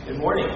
Good morning.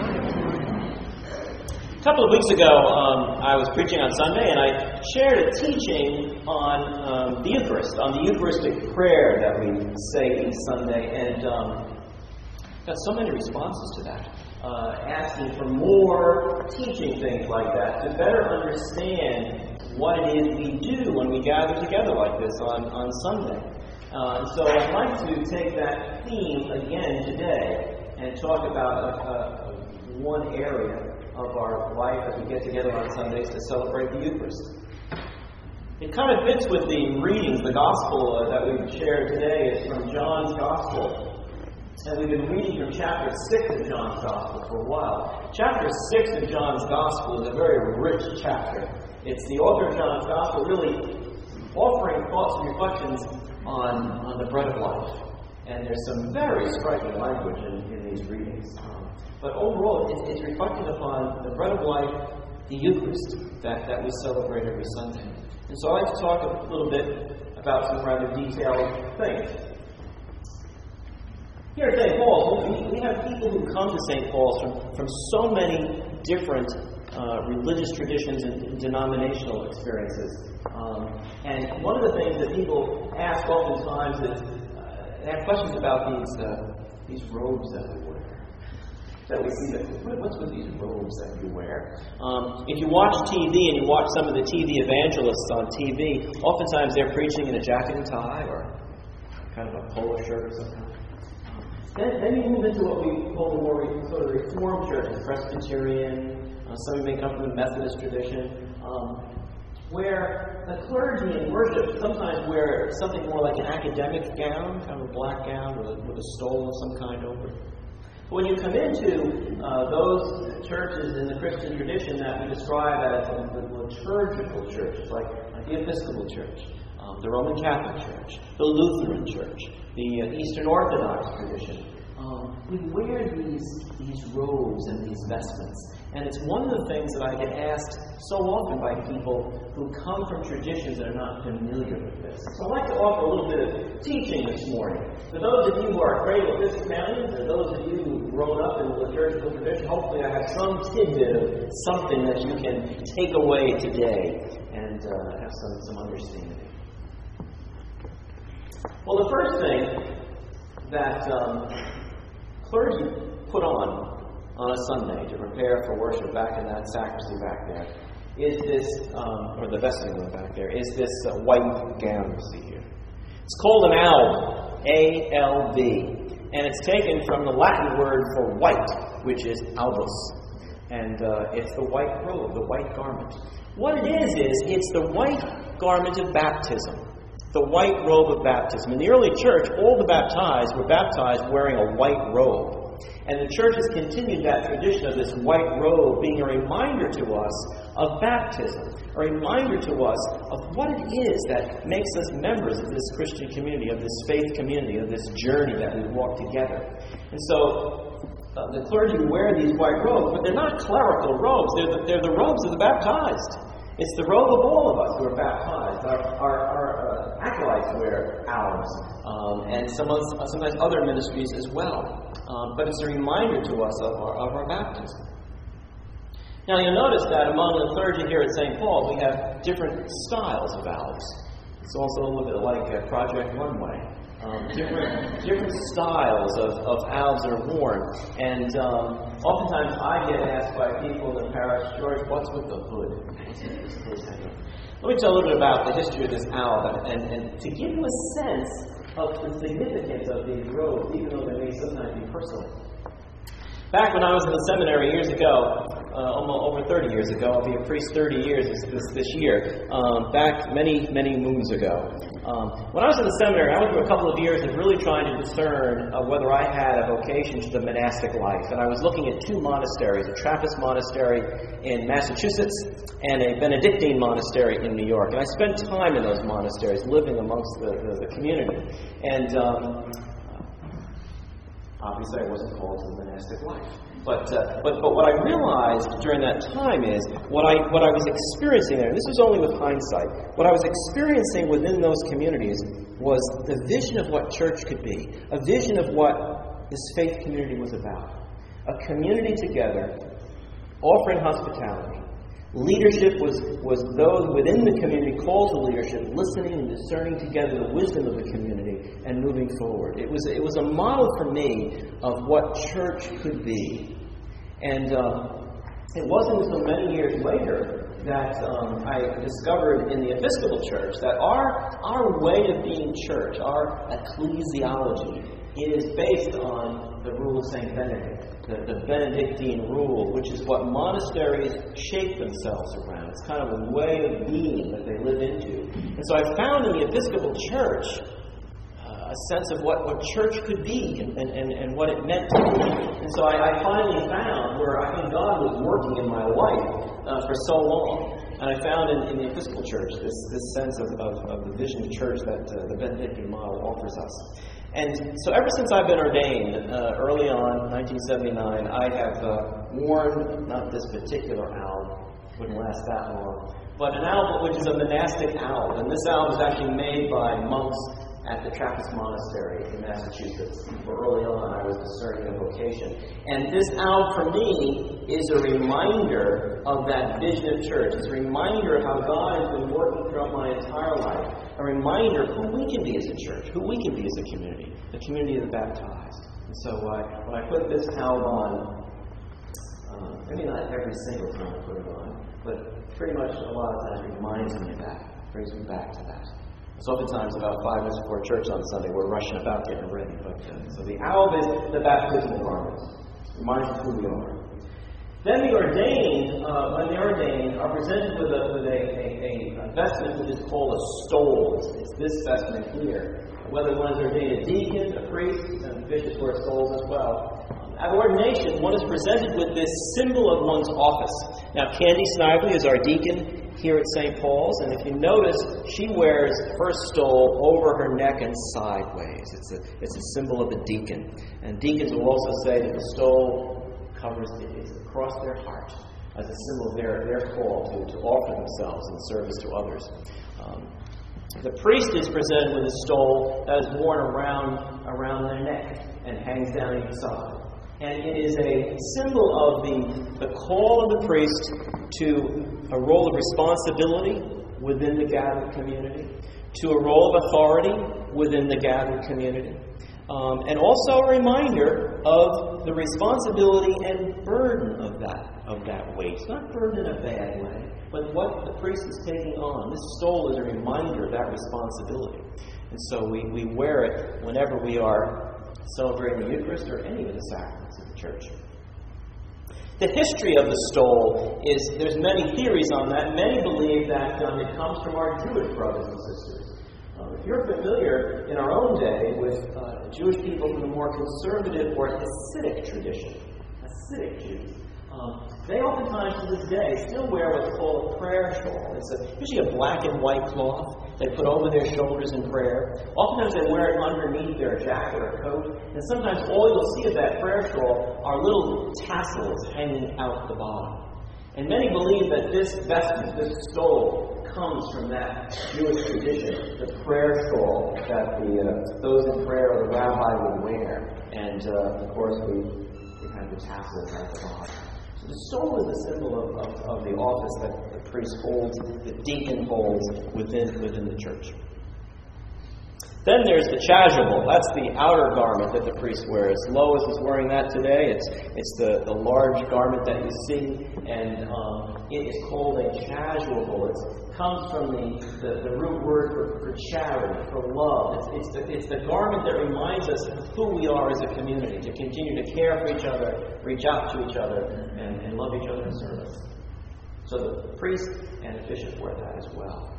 A couple of weeks ago, I was preaching on Sunday, and I shared a teaching on the Eucharist, on the Eucharistic prayer that we say each Sunday, and got so many responses to that, asking for more teaching things like that to better understand what it is we do when we gather together like this on Sunday. So I'd like to take that theme again today and talk about one area of our life as we get together on Sundays to celebrate the Eucharist. It kind of fits with the readings. The Gospel that we've shared today is from John's Gospel. And we've been reading from chapter 6 of John's Gospel for a while. Chapter 6 of John's Gospel is a very rich chapter. It's the author of John's Gospel really offering thoughts and reflections on the bread of life. And there's some very striking language in these readings. But overall, it's reflecting upon the bread of life, the Eucharist, that we celebrate every Sunday. And so I'd like to talk a little bit about some rather detailed things. Here at St. Paul's, we have people who come to St. Paul's from so many different religious traditions and denominational experiences. And one of the things that people ask oftentimes is, they have questions about these robes that we wear. That we see what's with these robes that you wear? If you watch TV and you watch some of the TV evangelists on TV, oftentimes they're preaching in a jacket and tie or kind of a polo shirt or something. Then you move into what we call the more sort of Reformed churches, Presbyterian. Some may come from the Methodist tradition, where the clergy in worship sometimes wear something more like an academic gown, kind of a black gown with a stole of some kind over it. But when you come into those churches in the Christian tradition that we describe as the liturgical churches, like the Episcopal Church, the Roman Catholic Church, the Lutheran Church, the Eastern Orthodox tradition, we wear these robes and these vestments. And it's one of the things that I get asked so often by people who come from traditions that are not familiar with this. So I'd like to offer a little bit of teaching this morning. For those of you who are cradle Episcopalians, or those of you who've grown up in the liturgical tradition, hopefully I have some tidbit of something that you can take away today and have some understanding. Well, the first thing that clergy put on a Sunday to prepare for worship back in that sacristy back there is this, or the vestibule back there, is this white gown you see here. It's called an alb, A-L-B, and it's taken from the Latin word for white, which is albus, and it's the white robe, the white garment. What it is it's the white garment of baptism, the white robe of baptism. In the early church, all the baptized were baptized wearing a white robe. And the church has continued that tradition of this white robe being a reminder to us of baptism, a reminder to us of what it is that makes us members of this Christian community, of this faith community, of this journey that we walk together. And so the clergy wear these white robes, but they're not clerical robes. They're the robes of the baptized. It's the robe of all of us who are baptized. Our acolytes wear albs, and sometimes other ministries as well. But it's a reminder to us of our baptism. Now you'll notice that among the clergy here at St. Paul, we have different styles of albs. It's also a little bit like Project Runway. Different styles of albs are worn. And oftentimes I get asked by people in the parish, George, what's with the hood? Let me tell a little bit about the history of this alb and to give you a sense of the significance of these robes, even though they may sometimes be personal. Back when I was in the seminary years ago, almost over 30 years ago, I'll be a priest 30 years this year, back many moons ago. When I was in the seminary, I went through a couple of years of really trying to discern whether I had a vocation to the monastic life. And I was looking at two monasteries, a Trappist monastery in Massachusetts and a Benedictine monastery in New York. And I spent time in those monasteries, living amongst the community. And obviously, I wasn't called to the monastic life. But what I realized during that time is what I was experiencing there. And this was only with hindsight. What I was experiencing within those communities was the vision of what church could be, a vision of what this faith community was about, a community together, offering hospitality. Leadership was those within the community called to leadership, listening and discerning together the wisdom of the community and moving forward. It was a model for me of what church could be. And it wasn't until many years later that I discovered in the Episcopal Church that our way of being church, our ecclesiology, is based on the rule of St. Benedict. The Benedictine rule, which is what monasteries shape themselves around. It's kind of a way of being that they live into. And so I found in the Episcopal Church a sense of what church could be and what it meant to be. And so I finally found where I think God was working in my life for so long. And I found in the Episcopal Church this sense of the vision of church that the Benedictine model offers us. And so ever since I've been ordained, early on, 1979, I have worn, not this particular alb, wouldn't last that long, but an alb which is a monastic alb. And this alb was actually made by monks at the Trappist Monastery in Massachusetts. Early on, I was discerning a vocation. And this alb, for me, is a reminder of that vision of church. It's a reminder of how God has been working throughout my entire life. A reminder of who we can be as a church, who we can be as a community, the community of the baptized. And so when I put this alb on, maybe not every single time I put it on, but pretty much a lot of times it reminds me of that, brings me back to that. So oftentimes about 5 minutes before church on Sunday, we're rushing about getting ready. But so the alb is the baptismal garment. Reminds us who we are. Then the ordained, when they're ordained, are presented with a vestment which is called a stole. It's this vestment here. Whether one is ordained a deacon, a priest, and bishops wear stoles as well. At ordination, one is presented with this symbol of one's office. Now, Candy Snively is our deacon here at St. Paul's, and if you notice, she wears her stole over her neck and sideways. It's a symbol of a deacon. And deacons will also say that the stole covers it's across their heart as a symbol of their call to offer themselves in service to others. The priest is presented with a stole that is worn around their neck and hangs down each side. And it is a symbol of the call of the priest to a role of responsibility within the gathered community, to a role of authority within the gathered community, and also a reminder of the responsibility and burden of that weight. It's not burden in a bad way, but what the priest is taking on. This stole is a reminder of that responsibility. And so we wear it whenever we are celebrating the Eucharist or any of the sacraments of the Church. The history of the stole is, there's many theories on that. Many believe that it comes from our Jewish brothers and sisters. If you're familiar in our own day with Jewish people from the more conservative or Hasidic tradition, Hasidic Jews, they oftentimes to this day still wear what's called a prayer shawl. It's usually a black and white cloth they put over their shoulders in prayer. Oftentimes they wear it underneath their jacket or coat. And sometimes all you'll see of that prayer shawl are little tassels hanging out the bottom. And many believe that this vestment, this stole, comes from that Jewish tradition, the prayer shawl that those in prayer or the rabbi would wear. And, of course, we have the tassels at the bottom. The stole is a symbol of the office that the priest holds, the deacon holds within the church. Then there's the chasuble. That's the outer garment that the priest wears. Lois is wearing that today. It's the large garment that you see, and it is called a chasuble. It comes from the root word for charity, for love. It's the garment that reminds us of who we are as a community, to continue to care for each other, reach out to each other, and love each other in service. So the priest and the bishop wear that as well.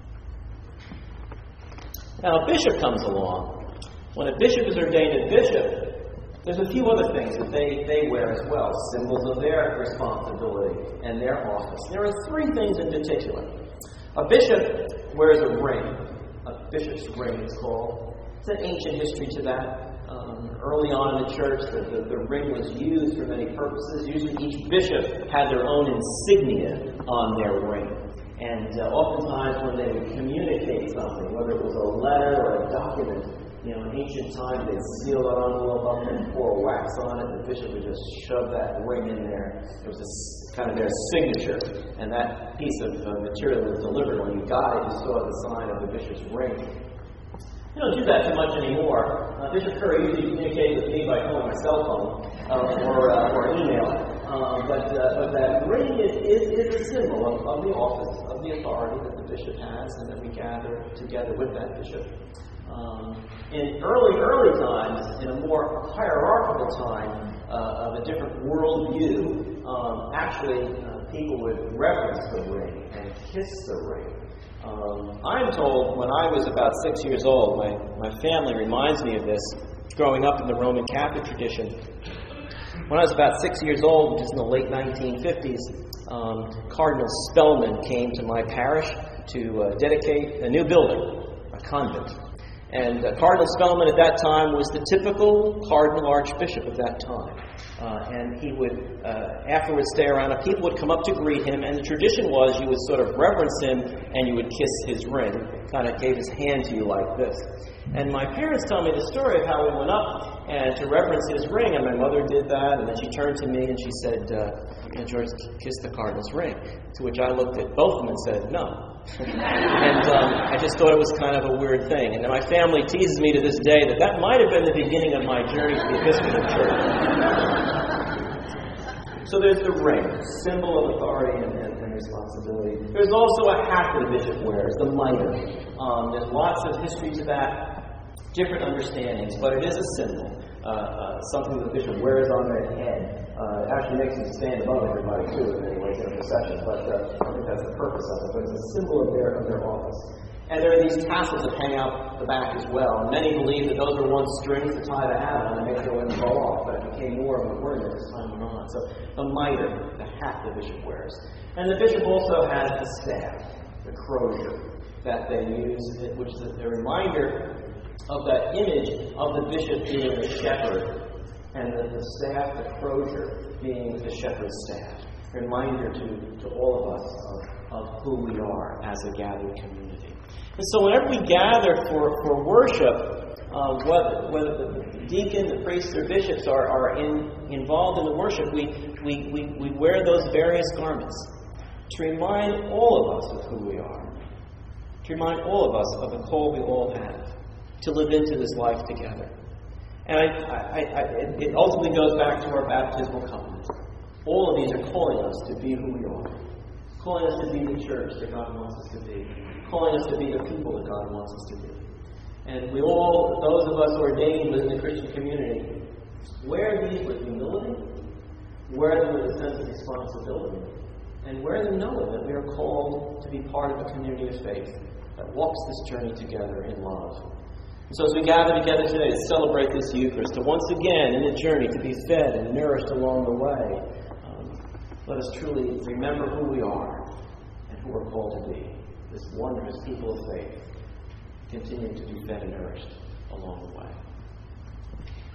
Now, a bishop comes along. When a bishop is ordained a bishop, there's a few other things that they wear as well, symbols of their responsibility and their office. There are 3 things in particular. A bishop wears a ring. A bishop's ring is called. It's an ancient history to that. Early on in the church, the ring was used for many purposes. Usually each bishop had their own insignia on their ring. And oftentimes when they would communicate something, whether it was a letter or a document, in ancient times, they'd seal that envelope up and pour wax on it. The bishop would just shove that ring in there. It was kind of their signature. And that piece of material was delivered. When you got it, you saw the sign of the bishop's ring. You don't do that too much anymore. Bishop Curry usually communicates with me by calling my cell phone or email. But that ring is a symbol of the office, of the authority that the bishop has, and that we gather together with that bishop. In early times, in a more hierarchical time of a different worldview, actually people would reverence the ring and kiss the ring. I'm told when I was about 6 years old, my family reminds me of this, growing up in the Roman Catholic tradition. When I was about 6 years old, which is in the late 1950s, Cardinal Spellman came to my parish to dedicate a new building, a convent. And Cardinal Spellman at that time was the typical cardinal archbishop of that time. And he would afterwards stay around, and people would come up to greet him, and the tradition was you would sort of reverence him and you would kiss his ring, kind of gave his hand to you like this. And my parents tell me the story of how we went up and to reverence his ring, and my mother did that, and then she turned to me and she said, George, kiss the cardinal's ring. To which I looked at both of them and said, no. And I just thought it was kind of a weird thing. And then my family teases me to this day that might have been the beginning of my journey to the Episcopal Church. So there's the ring, symbol of authority and responsibility. There's also a hat that a bishop wears, the mitre. There's lots of history to that, different understandings, but it is a symbol, something that the bishop wears on their head. It actually makes them stand above everybody, too, in many ways in a procession, but I think that's the purpose of it. But it's a symbol of their office. And there are these tassels that hang out the back as well. And many believe that those were once strings to tie the hat on and make sure it wouldn't fall off, but it became more of a word as time went on. So the mitre, the hat the bishop wears. And the bishop also has the staff, the crozier, that they use, which is a reminder of that image of the bishop being a shepherd, and the staff, the crozier, being the shepherd's staff. A reminder to all of us of who we are as a gathered community. And so whenever we gather for worship, whether the deacon, the priests, or bishops are involved in the worship, we wear those various garments to remind all of us of who we are, to remind all of us of the call we all have to live into this life together. And it ultimately goes back to our baptismal covenant. All of these are calling us to be who we are, calling us to be the church that God wants us to be, calling us to be the people that God wants us to be. And we all, those of us ordained within the Christian community, wear these with humility, wear them with a sense of responsibility, and wear them knowing that we are called to be part of a community of faith that walks this journey together in love. And so as we gather together today to celebrate this Eucharist, to once again in the journey to be fed and nourished along the way, let us truly remember who we are and who we're called to be. This wondrous people of faith, continuing to be fed and nourished along the way.